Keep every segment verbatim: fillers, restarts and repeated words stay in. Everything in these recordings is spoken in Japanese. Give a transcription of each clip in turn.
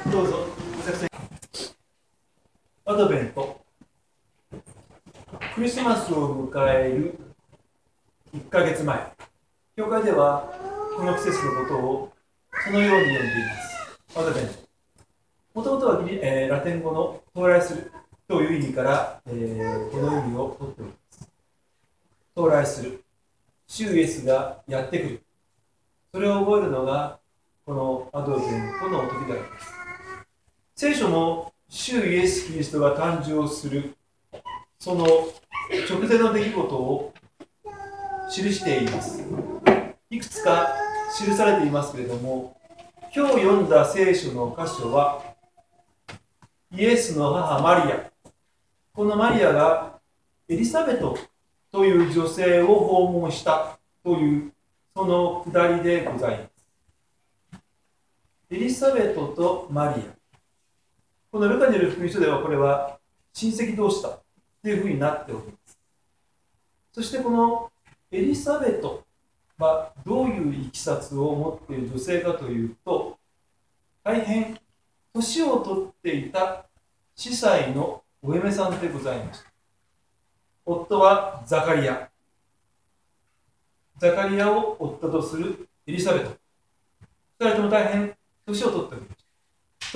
どうぞ。アドベント、クリスマスを迎えるいっかげつまえ、教会ではこの季節のことをそのように呼んでいます。アドベント。もともとは、えー、ラテン語の到来するという意味から、えー、この意味を取っております。到来する。主イエスがやってくる。それを覚えるのがこのアドベントの時であります。聖書も主イエス・キリストが誕生するその直前の出来事を記しています。いくつか記されていますけれども、今日読んだ聖書の箇所はイエスの母マリア、このマリアがエリザベトという女性を訪問したというそのくだりでございます。エリザベトとマリア、このルカによる福音書ではこれは親戚同士だというふうになっております。そしてこのエリザベトはどういういきさつを持っている女性かというと、大変年を取っていた司祭のお嫁さんでございました。夫はザカリア。ザカリアを夫とするエリザベト。ふたりとも大変年を取っておりました。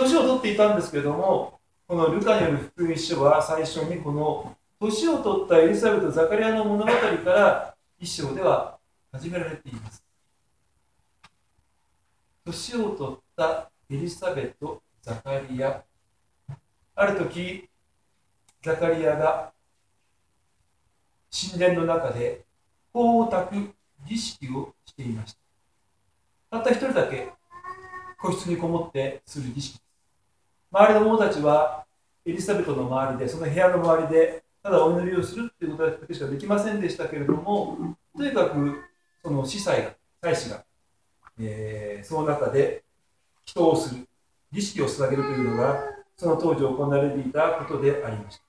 年を取っていたんですけれども、このルカによる福音書は最初にこの年を取ったエリザベト・ザカリアの物語から一章では始められています。年を取ったエリザベト・ザカリア。ある時、ザカリアが神殿の中で香を焚く儀式をしていました。たった一人だけ個室にこもってする儀式です。周りの者たちはエリザベトの周りで、その部屋の周りでただお祈りをするということだけしかできませんでしたけれども、とにかくその司祭が、祭司が、えー、その中で祈祷をする、儀式を捧げるというのがその当時行われていたことでありました。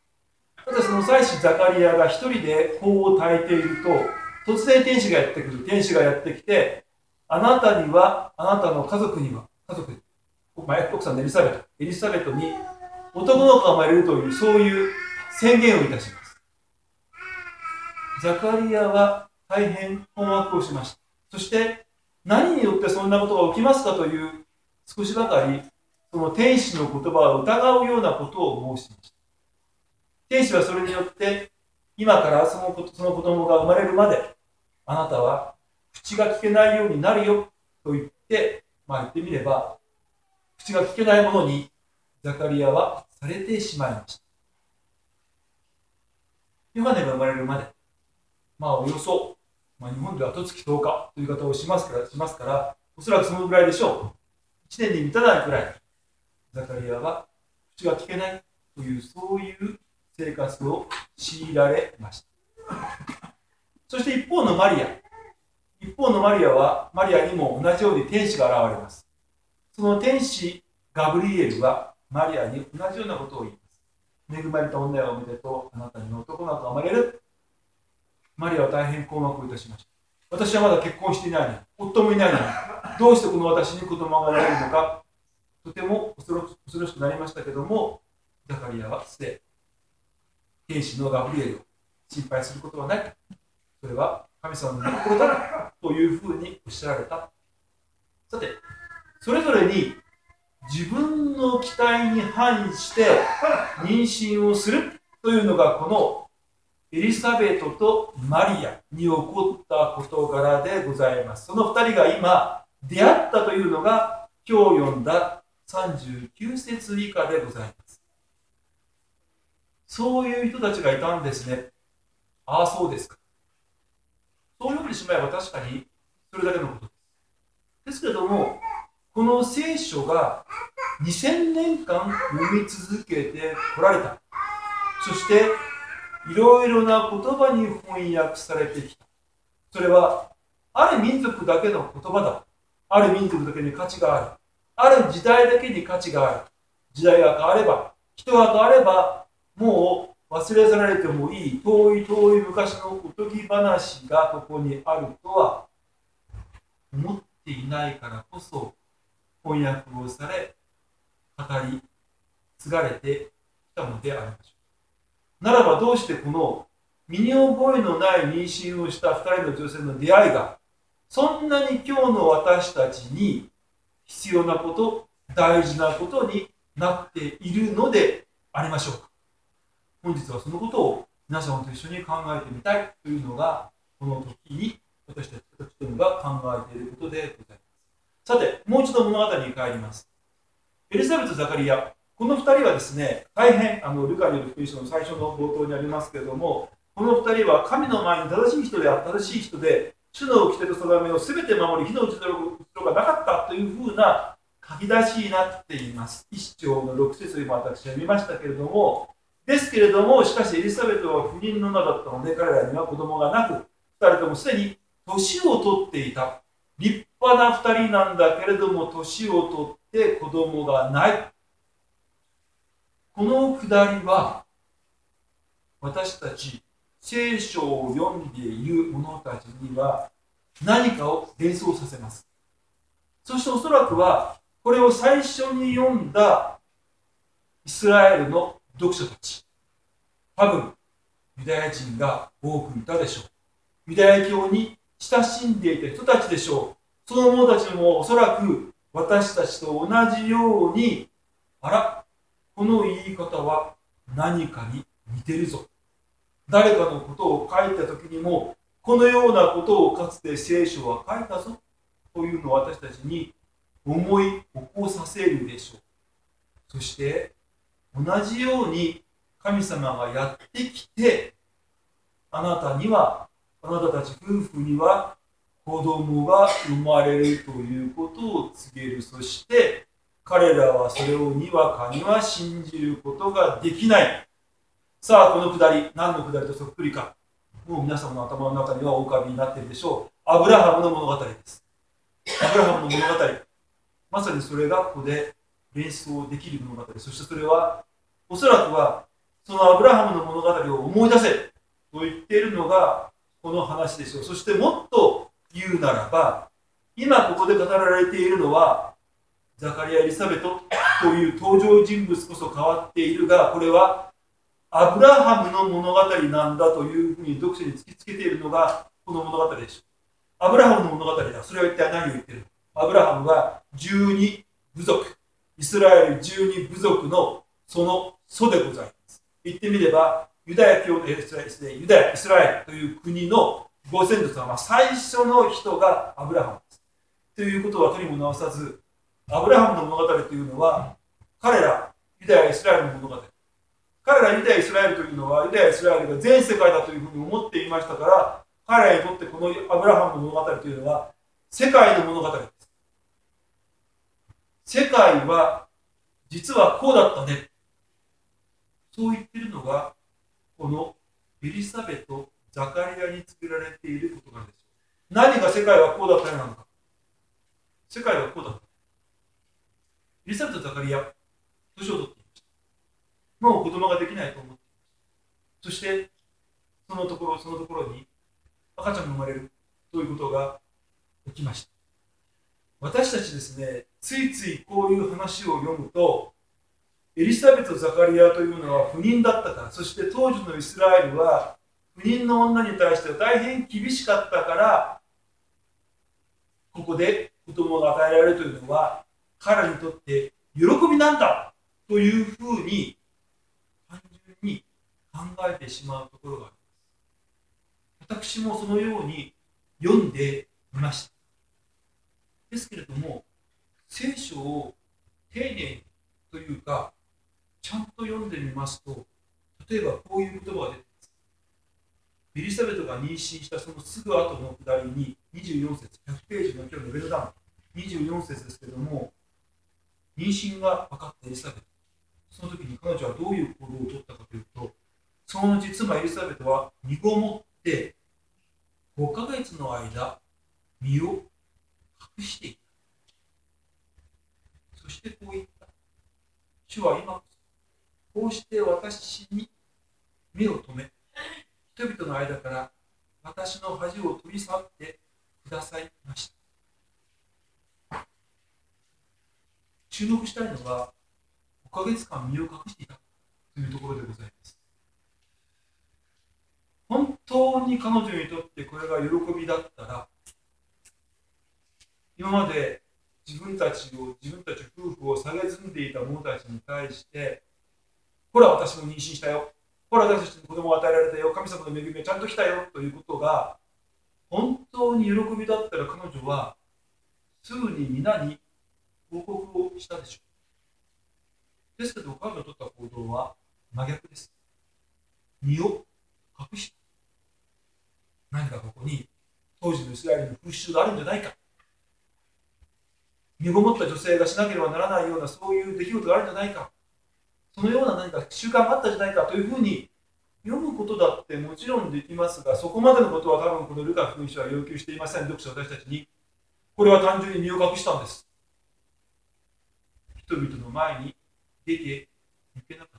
ただその祭司ザカリアが一人で香を焚いていると、突然天使がやってくる。天使がやってきて、あなたには、あなたの家族には、家族に、奥さんのエリザベト、エリザベトに男の子が生まれるという、そういう宣言をいたします。ザカリアは大変困惑をしました。そして何によってそんなことが起きますかという少しばかりその天使の言葉を疑うようなことを申しました。天使はそれによって今からそのその子供が生まれるまであなたは口が聞けないようになるよと言って、まあ言ってみれば口が聞けないものにザカリアはされてしまいました。ヨハネが生まれるまで、まあおよそ、まあ、日本ではひとつきとおかという言い方をしますから、しますから、おそらくそのぐらいでしょう。いちねんに満たないくらい、ザカリアは口が聞けないという、そういう生活を強いられました。そして一方のマリア、一方のマリアは、マリアにも同じように天使が現れます。その天使ガブリエルはマリアに同じようなことを言います。恵まれた女よおめでとう、あなたに男の子が生まれる。マリアは大変困惑いたしました。私はまだ結婚していないのに、夫もいないのに、どうしてこの私に子供が生まれるのか、とても恐ろ恐ろしくなりましたけども、ザカリアはすでに天使のガブリエルを心配することはない。それは神様の御心だというふうにおっしゃられた。さて、それぞれに自分の期待に反して妊娠をするというのがこのエリザベトとマリアに起こった事柄でございます。そのふたりが今出会ったというのが今日読んださんじゅうきゅう節以下でございます。そういう人たちがいたんですね。ああ、そうですか。そう読んでしまえば確かにそれだけのことです。ですけれども、この聖書がにせんねんかん読み続けてこられた。そしていろいろな言葉に翻訳されてきた。それはある民族だけの言葉だ。ある民族だけに価値がある。ある時代だけに価値がある。時代が変われば、人が変われば、もう忘れ去られてもいい遠い遠い昔のおとぎ話がここにあるとは思っていないからこそ翻訳をされ語語り継がれてきたのでありましょう。ならばどうしてこの身に覚えのない妊娠をしたふたりの女性の出会いがそんなに今日の私たちに必要なこと、大事なことになっているのでありましょうか。本日はそのことを皆様と一緒に考えてみたいというのがこの時に私たち私どもが考えていることでございます。さて、もう一度物語に帰ります。エリザベト・ザカリア、このふたりはですね、大変あのルカによる福音書の最初の冒頭にありますけれども、このふたりは神の前に正しい人であ正しい人で、主の掟と定めをすべて守り、火の打ちどころがなかったというふうな書き出しになっています。一章の六節を今私は見ましたけれども、ですけれども、しかしエリザベトは不妊の名だったので、彼らには子供がなく、ふたりともすでに年を取っていた。立派なふたりなんだけれども、年を取って子供がない。このくだりは、私たち、聖書を読んでいる者たちには何かを連想させます。そしておそらくは、これを最初に読んだイスラエルの読者たち、多分、ユダヤ人が多くいたでしょう。ユダヤ教に親しんでいた人たちでしょう。その者たちもおそらく私たちと同じように、あら、この言い方は何かに似てるぞ。誰かのことを書いたときにも、このようなことをかつて聖書は書いたぞというのを私たちに思い起こさせるでしょう。そして同じように神様がやってきて、あなたには、あなたたち夫婦には子供が生まれるということを告げる。そして彼らはそれをにわかには信じることができない。さあ、このくだり、何のくだりとそっくりか。もう皆様の頭の中にはお浮かびになっているでしょう。アブラハムの物語です。アブラハムの物語。まさにそれがここで連想できる物語。そしてそれは、おそらくは、そのアブラハムの物語を思い出せと言っているのがこの話でしょう。そしてもっと言うならば、今ここで語られているのは、ザカリア・エリザベトという登場人物こそ変わっているが、これはアブラハムの物語なんだというふうに読者に突きつけているのがこの物語でしょう。アブラハムの物語だ。それは一体何を言っているの？アブラハムはじゅうに部族、イスラエルじゅうに部族のその祖でございます。言ってみれば、ユダヤ教のユダヤ、イスラエルという国のご先祖様、最初の人がアブラハムです。ということはとにも直さず、アブラハムの物語というのは、彼らユダヤ、イスラエルの物語。彼らユダヤ、イスラエルというのは、ユダヤ、イスラエルが全世界だというふうに思っていましたから、彼らにとってこのアブラハムの物語というのは、世界の物語です。世界は実はこうだったね。そう言っているのが、このエリザベト、ザカリアに告げられていることなんです。何が世界はこうだったのか。世界はこうだった。エリザベト、ザカリア、年を取っていました。もう子供ができないと思っていました。そして、そのところ、そのところに赤ちゃんが生まれるということが起きました。私たちですね、ついついこういう話を読むと、エリザベト・ザカリアというのは不妊だったから、そして当時のイスラエルは不妊の女に対しては大変厳しかったから、ここで子供が与えられるというのは彼にとって喜びなんだというふうに単純に考えてしまうところがあります。私もそのように読んでみました。ですけれども、聖書を丁寧にというか、ちゃんと読んでみますと、例えばこういう言葉が出てきます。エリザベトが妊娠したそのすぐ後のくだりににじゅうよん節、ひゃくページの今日の上の段、にじゅうよん節ですけれども、妊娠が分かったエリザベト。その時に彼女はどういう行動をとったかというと、そのうち妻エリザベトは身ごもってごかげつの間、身を隠していた。そしてこう言った。主は今こそ、こうして私に目を留め、人々の間から私の恥を取り去ってくださいました。注目したいのは、 かげつかん身を隠していたというところでございます。本当に彼女にとってこれが喜びだったら、今まで自分たちを、自分たち夫婦を蔑んでいた者たちに対して、ほら私も妊娠したよ、ほら私たちに子供を与えられたよ、神様の恵みがちゃんと来たよということが本当に喜びだったら、彼女はすぐに皆に報告をしたでしょう。ですけど彼女の取った行動は真逆です。身を隠した。何かここに当時のイスラエルの風習があるんじゃないか、身ごもった女性がしなければならないようなそういう出来事があるんじゃないか、そのような何か習慣があったんじゃないかというふうに読むことだってもちろんできますが、そこまでのことは多分このルカ福音書は要求していません。読者私たちにこれは単純に身を隠したんです。人々の前に出ていけなかった。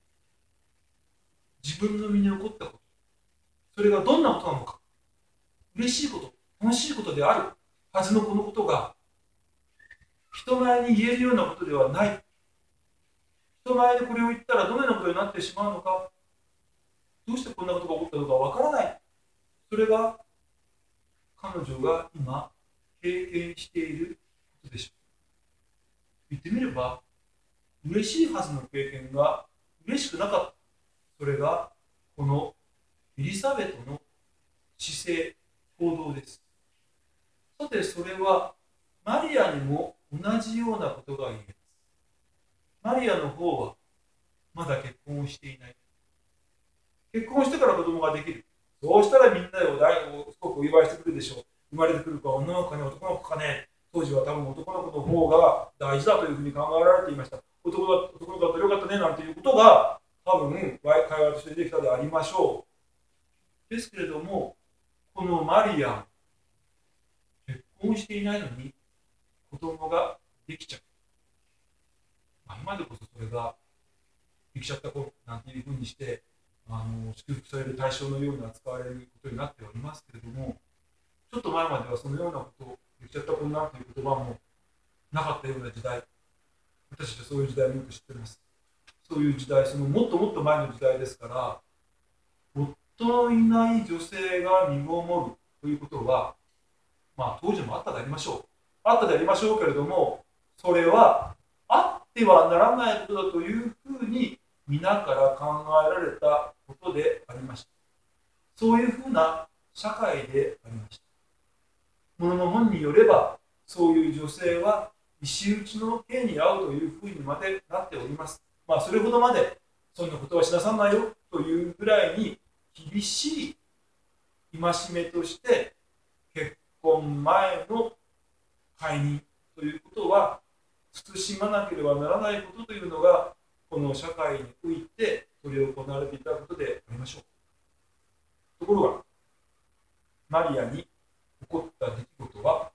自分の身に起こったこと、それがどんなことなのか、嬉しいこと、楽しいことであるはずのこのことが人前に言えるようなことではない。人前でこれを言ったらどのようなことになってしまうのか、どうしてこんなことが起こったのかわからない。それが彼女が今経験していることでしょう。言ってみれば嬉しいはずの経験が嬉しくなかった。それがこのエリザベトの姿勢、行動です。さてそれはマリアにも同じようなことが言えます。マリアの方はまだ結婚をしていない。結婚してから子供ができる。そうしたらみんなを大をすごくお祝いしてくるでしょう。生まれてくるか女の子かね、男の子かね。当時は多分男の子の方が大事だというふうに考えられていました。男だ男の子だったらよかったねなんていうことが多分会話としてできたでありましょう。ですけれども、このマリア、結婚していないのに子供ができちゃう。まあ、今でこそそれができちゃった子なんていうふうにしてあの祝福される対象のように扱われることになっておりますけれども、ちょっと前まではそのようなことをできちゃった子になるという言葉もなかったような時代、私たちはそういう時代をよく知っています。そういう時代、そのもっともっと前の時代ですから、夫のいない女性が身ごもるということは、まあ当時もあったでありましょう。あったでありましょうけれども、それはあってはならないことだというふうに皆から考えられたことでありました。そういうふうな社会でありました。ものの本によれば、そういう女性は石打ちの刑に遭うというふうにまでなっております。まあ、それほどまでそんなことはしなさんないよというぐらいに厳しい戒めとして結婚前の解任ということは慎まなければならないことというのがこの社会において執り行われていたことでありましょう。ところがマリアに起こった出来事は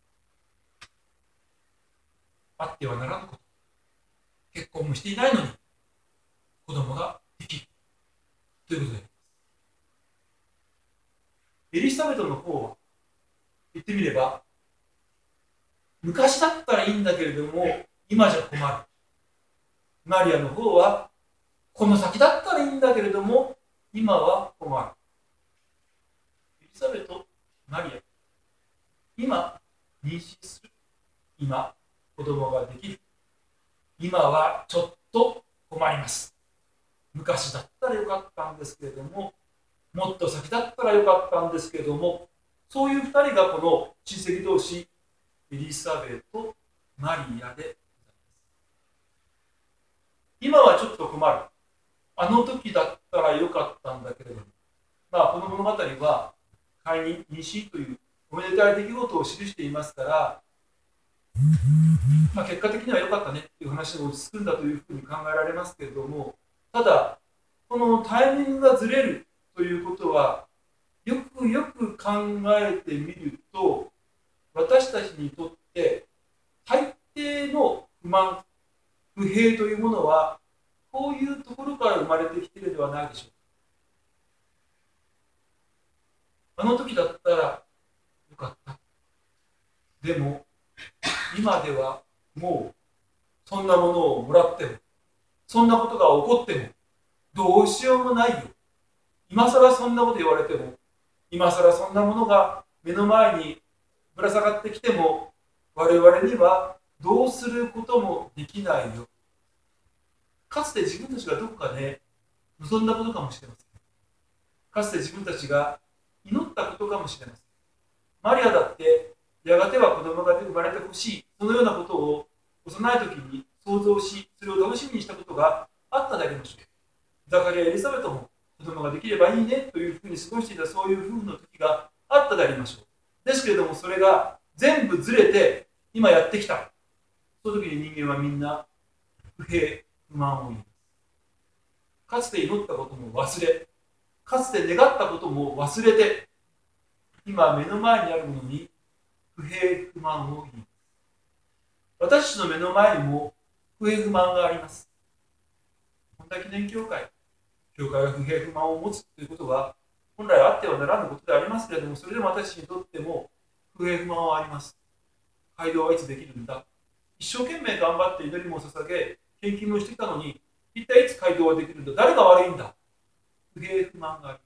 あってはならぬこと。結婚もしていないのに子供ができるということであります。エリザベトの方は言ってみれば昔だったらいいんだけれども今じゃ困る。マリアの方はこの先だったらいいんだけれども今は困る。エリザベト、マリア、今妊娠する、今子供ができる、今はちょっと困ります。昔だったらよかったんですけれども、もっと先だったらよかったんですけれども、そういうふたりがこの親戚同士、エリザベト、マリアでございます。今はちょっと困る。あの時だったらよかったんだけれども、まあ、この物語は解任、妊娠というおめでたい出来事を記していますから、まあ、結果的には良かったねっていう話に落ち着くんだというふうに考えられますけれども、ただ、このタイミングがずれるということは、よくよく考えてみると、私たちにとって大抵の不満、不平というものは、こういうところから生まれてきているのではないでしょうか。あの時だったらよかった。でも、今ではもうそんなものをもらってもそんなことが起こってもどうしようもないよ。今さらそんなこと言われても、今さらそんなものが目の前にぶら下がってきても、我々にはどうすることもできないよ。かつて自分たちがどこかで望んだことかもしれません。かつて自分たちが祈ったことかもしれません。マリアだってやがては子供が生まれてほしい、そのようなことを幼い時に想像し、それを楽しみにしたことがあったでありましょう。ザカリア・エリザベトも子供ができればいいねというふうに過ごしていた、そういう夫婦の時があったでありましょう。ですけれども、それが全部ずれて今やってきた。その時に人間はみんな不平不満を言います。かつて祈ったことも忘れ、かつて願ったことも忘れて、今目の前にあるものに不平不満を言います。私たちの目の前にも不平不満があります。本田記念教会、教会が不平不満を持つということは本来あってはならぬことでありますけれども、それでも私たちにとっても不平不満はあります。街道はいつできるんだ。一生懸命頑張って祈りも捧げ、献金もしてきたのに、一体いつ街道はできるんだ。誰が悪いんだ。不平不満があります。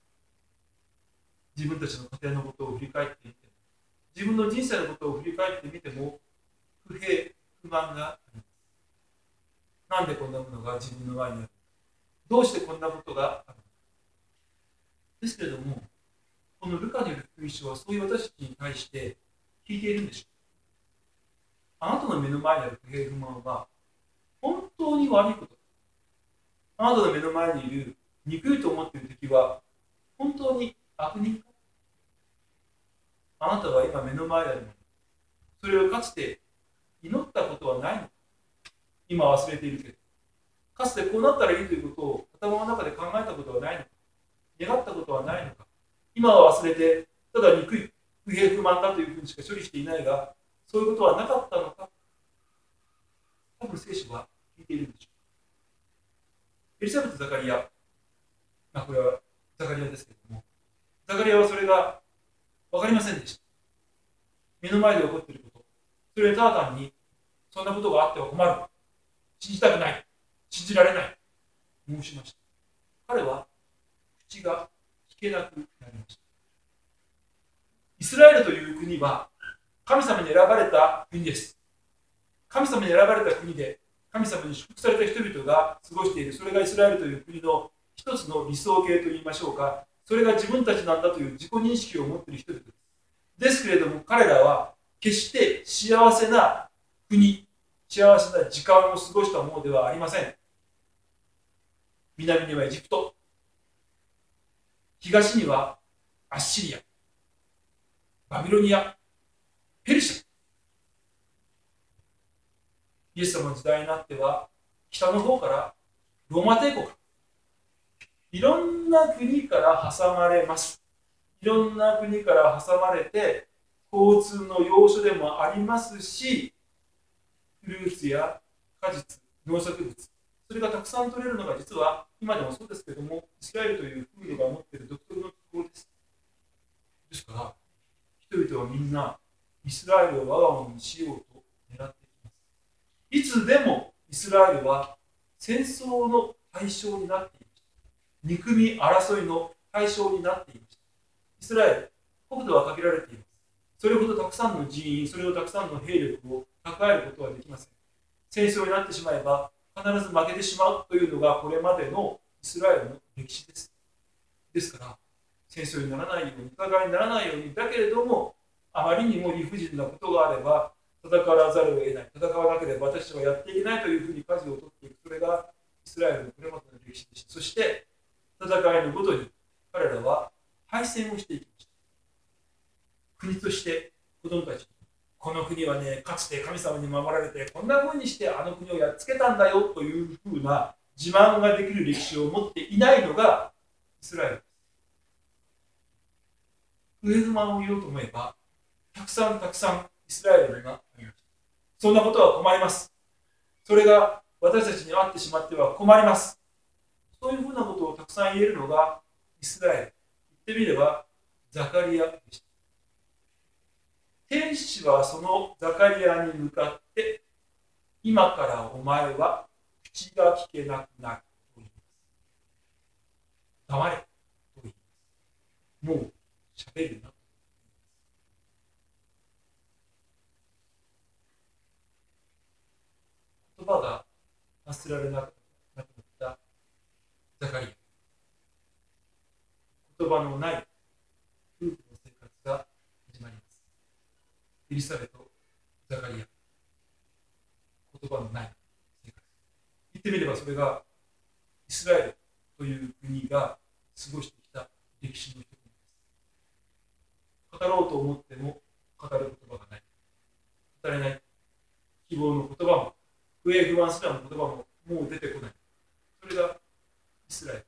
自分たちの家庭のことを振り返ってみて、自分の人生のことを振り返ってみても、不平不満があります。なんでこんなものが自分の前にある？どうしてこんなことがある？ですけれども、このルカによる福音書はそういう私たちに対して聞いているんでしょう。あなたの目の前にある不平不満は本当に悪いこと。あなたの目の前にいる憎いと思っている敵は本当に悪人か？あなたは今目の前にあるもの、それをかつて祈ったことはないのか？今忘れているけど、かつてこうなったらいいということを頭の中で考えたことはないのか？願ったことはないのか？今は忘れて、ただ憎い、不平不満だというふうにしか処理していないが、そういうことはなかったのか？多分聖書は聞いているんでしょう。エリザベト・ザカリア、まあ、これはザカリアですけれども、ザカリアはそれが分かりませんでした。目の前で起こっていること、それはただ単に、そんなことがあっては困る、信じたくない、信じられない、申しました。彼は口が聞けなくなりました。イスラエルという国は神様に選ばれた国です。神様に選ばれた国で神様に祝福された人々が過ごしている、それがイスラエルという国の一つの理想形といいましょうか、それが自分たちなんだという自己認識を持っている人々です。ですけれども、彼らは決して幸せな国、幸せな時間を過ごしたものではありません。南にはエジプト、東にはアッシリア、バビロニア、ペルシャ。イエス様の時代になっては北の方からローマ帝国、いろんな国から挟まれます。いろんな国から挟まれて交通の要所でもありますし、フルーツや果実、農作物、それがたくさん取れるのが実は今でもそうですけれども、イスラエルという風土が持っている独特の気候です。ですから人々はみんなイスラエルを我が物にしようと狙っています。いつでもイスラエルは戦争の対象になっていました。憎み争いの対象になっていました。イスラエル、国土は限られています。それほどたくさんの人員、それほどたくさんの兵力を抱えることはできません。戦争になってしまえば必ず負けてしまうというのがこれまでのイスラエルの歴史です。ですから戦争にならないように、戦いにならないように、だけれどもあまりにも理不尽なことがあれば戦わざるを得ない、戦わなければ私はやっていけないというふうに舵を取っていく、それがイスラエルのこれまでの歴史でした。そして戦いのごとに彼らは敗戦をしていきました。国として子供たちに、この国はね、かつて神様に守られてこんなふうにしてあの国をやっつけたんだよというふうな自慢ができる歴史を持っていないのがイスラエルです。不平不満を言おうと思えばたくさんたくさんイスラエルがあります。そんなことは困ります。それが私たちにあってしまっては困ります。そういうふうなことをたくさん言えるのがイスラエル。言ってみればザカリアでした。天使はそのザカリアに向かって、今からお前は口が聞けなくなると言います。黙れと言います。もう喋るな。言葉が発せられなくなったザカリア。言葉のない夫婦の生活が始まります。エリザベト、ザカリア。言葉のない生活。言ってみればそれがイスラエルという国が過ごしてきた歴史の一つです。語ろうと思っても語る言葉がない。語れない。希望の言葉も、不平不安すらの言葉ももう出てこない。それがイスラエルです。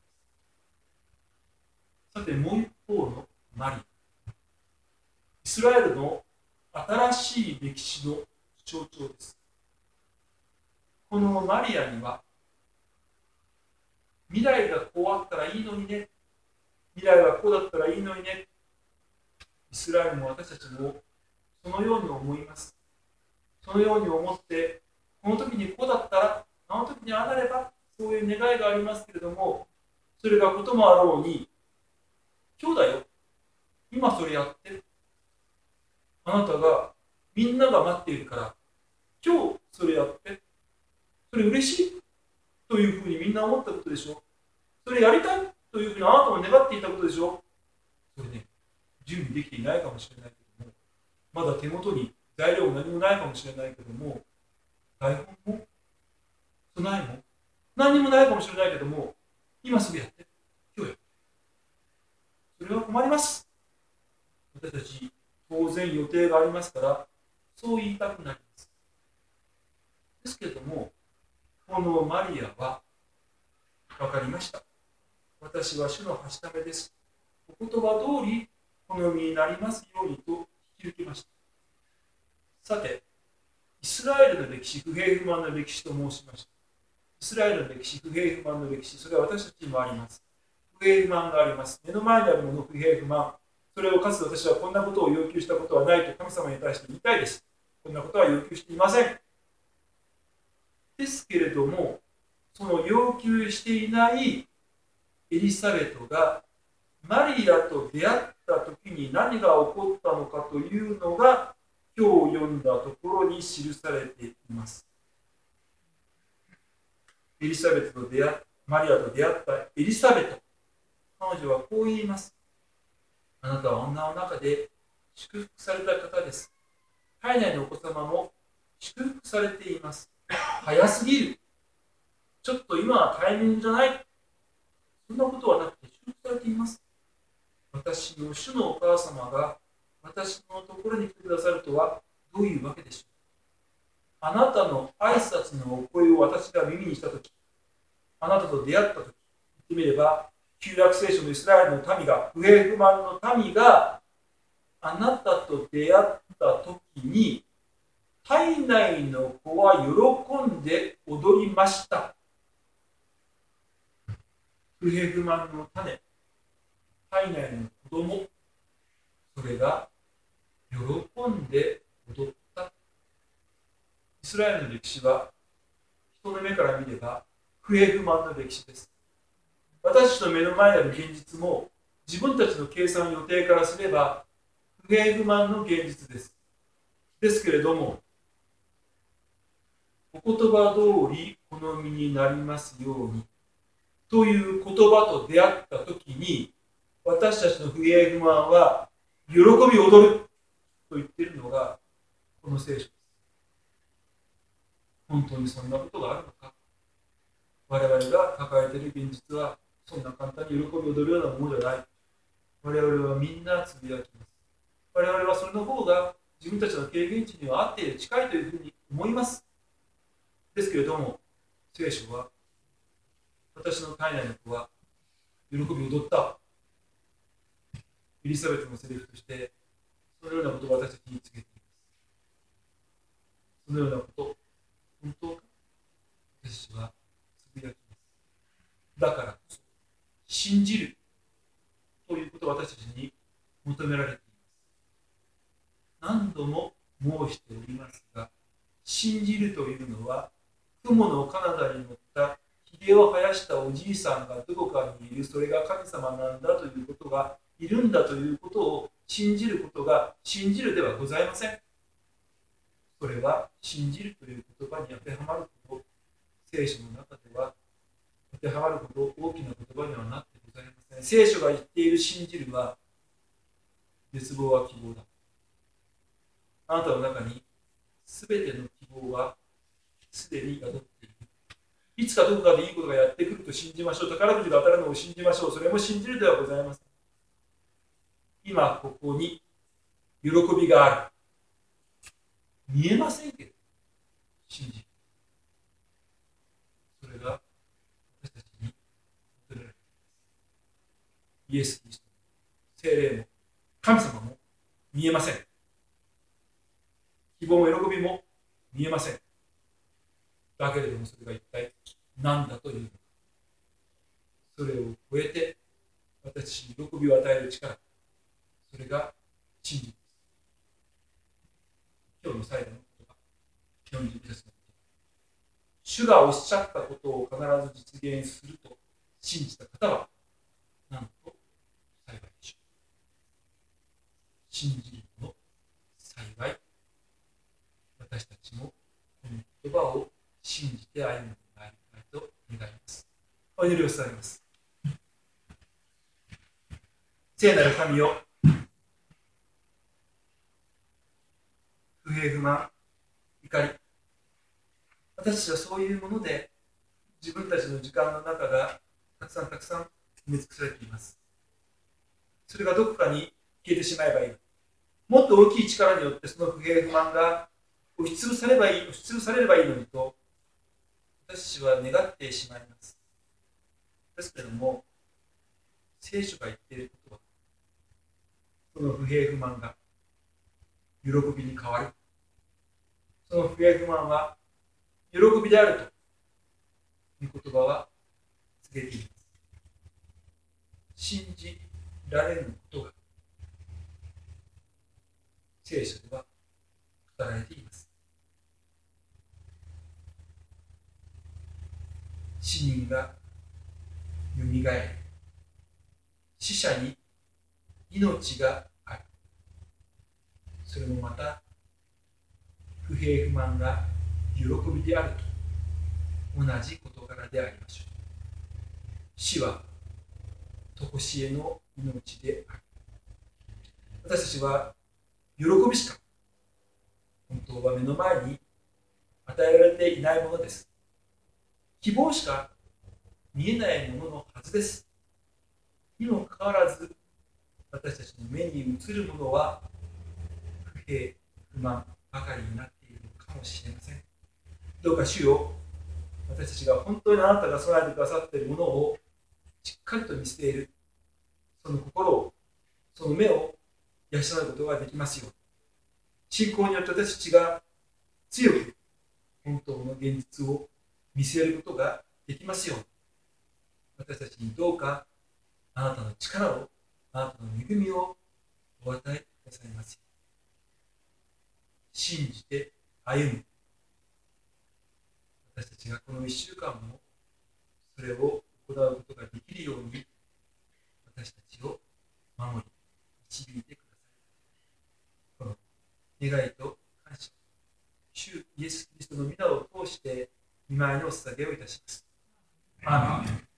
さて、もう一方のマリア。イスラエルの新しい歴史の象徴です。このマリアには、未来がこうあったらいいのにね、未来はこうだったらいいのにね、イスラエルも私たちもそのように思います。そのように思って、この時にこうだったら、あの時にああなれば、そういう願いがありますけれども、それがこともあろうに、今日だよ、今それやって、あなたが、みんなが待っているから、今日それやって、それ嬉しいというふうにみんな思ったことでしょう。それやりたいというふうにあなたも願っていたことでしょう。それね、準備できていないかもしれないけども、まだ手元に材料も何もないかもしれないけども、台本も備えも何にもないかもしれないけども、今すぐやって、今日やって。それは困ります。私たち、当然予定がありますから、そう言いたくなります。ですけれども、このマリアは、分かりました。私は主のはしためです。お言葉通り、好みになりますようにと引き受けました。さて、イスラエルの歴史、不平不満の歴史と申しました。イスラエルの歴史、不平不満の歴史、それは私たちにもあります。不平不満があります。目の前にあるもの、不平不満。それをかつ私はこんなことを要求したことはないと神様に対して言いたいです。こんなことは要求していません。ですけれども、その要求していないエリザベトがマリアと出会った時に何が起こったのかというのが今日読んだところに記されています。エリザベトと出会っマリアと出会ったエリザベト、彼女はこう言います。あなたは女の中で祝福された方です。体内のお子様も祝福されています。早すぎる。ちょっと今はタイミングじゃない。そんなことはなくて祝福されています。私の主のお母様が私のところに来てくださるとはどういうわけでしょう。あなたの挨拶のお声を私が耳にしたとき、あなたと出会ったとき、言ってみれば、旧約聖書のイスラエルの民が、不平不満の民があなたと出会ったときに、体内の子は喜んで踊りました。不平不満の種、体内の子供、それが喜んで踊った。イスラエルの歴史は、人の目から見れば不平不満の歴史です。私たちの目の前にある現実も、自分たちの計算予定からすれば、不平不満の現実です。ですけれども、お言葉通り好みになりますようにという言葉と出会ったときに、私たちの不平不満は喜び踊ると言っているのがこの聖書です。本当にそんなことがあるのか。我々が抱えている現実はそんな簡単に喜び踊るようなものじゃない。我々はみんなつぶやきます。我々はそれの方が自分たちの経験値には合っている、近いというふうに思います。ですけれども、聖書は私の体内の子は喜び踊った。エリザベトのセリフとして、そのようなことを私たちに告げています。そのようなこと、本当か私たちはつぶやきます。だからこそ、信じるということを私たちに求められています。何度も申しておりますが、信じるというのは雲の彼方に乗ったひげを生やしたおじいさんがどこかにいる、それが神様なんだということがいるんだということを信じることが信じるではございません。それは信じるという言葉に当てはまること、聖書の中では当てはまるほど大きな言葉にはなってございません。聖書が言っている信じるは、絶望は希望だ。あなたの中にすべての希望はすでに宿っている。いつかどこかでいいことがやってくると信じましょう。宝くじが当たるのを信じましょう。それも信じるではございません。今ここに喜びがある。見えませんけど、信じる。それが私たちに求められています。イエス・キリストも聖霊も神様も見えません。希望も喜びも見えません。だけれどもそれが一体何だというのか。それを超えて私たちに喜びを与える力。それが信じです。今日の最後の言葉。よんじゅうに節の言葉。主がおっしゃったことを必ず実現すると信じた方は、なんと幸いでしょう。信じるの幸い。私たちもこの言葉を信じて歩んでまいりたいと願います。お祈りを伝えます。聖なる神よ、不平不満、怒り、私たちはそういうもので自分たちの時間の中がたくさんたくさん埋め尽くされています。それがどこかに消えてしまえばいい。もっと大きい力によってその不平不満が押しつぶされればいい、押しつぶされればいいのにと私たちは願ってしまいます。ですけれども、聖書が言っていることは、その不平不満が喜びに変わる。その不平不満は喜びであるという言葉は告げています。信じられることが聖書では語られています。死人がよみがえり、死者に命がある。それもまた不平不満が喜びであると同じ事柄でありましょう。死は常しえの命である。私たちは喜びしか本当は目の前に与えられていないものです。希望しか見えないもののはずです。にもかかわらず私たちの目に映るものは不平不満ばかりになっているのかもしれません。どうか主よ、私たちが本当にあなたが備えてくださっているものをしっかりと見捨ている、その心を、その目を養うことができますように。信仰によって私たちが強く本当の現実を見せることができますように。私たちにどうかあなたの力を、あなたの恵みをお与えくださいますように。信じて歩む。私たちがこのいっしゅうかんもそれを行うことができるように私たちを守り導いてください。この願いと感謝、主イエス・キリストの御名を通して御前にお捧げをいたします。アーメン。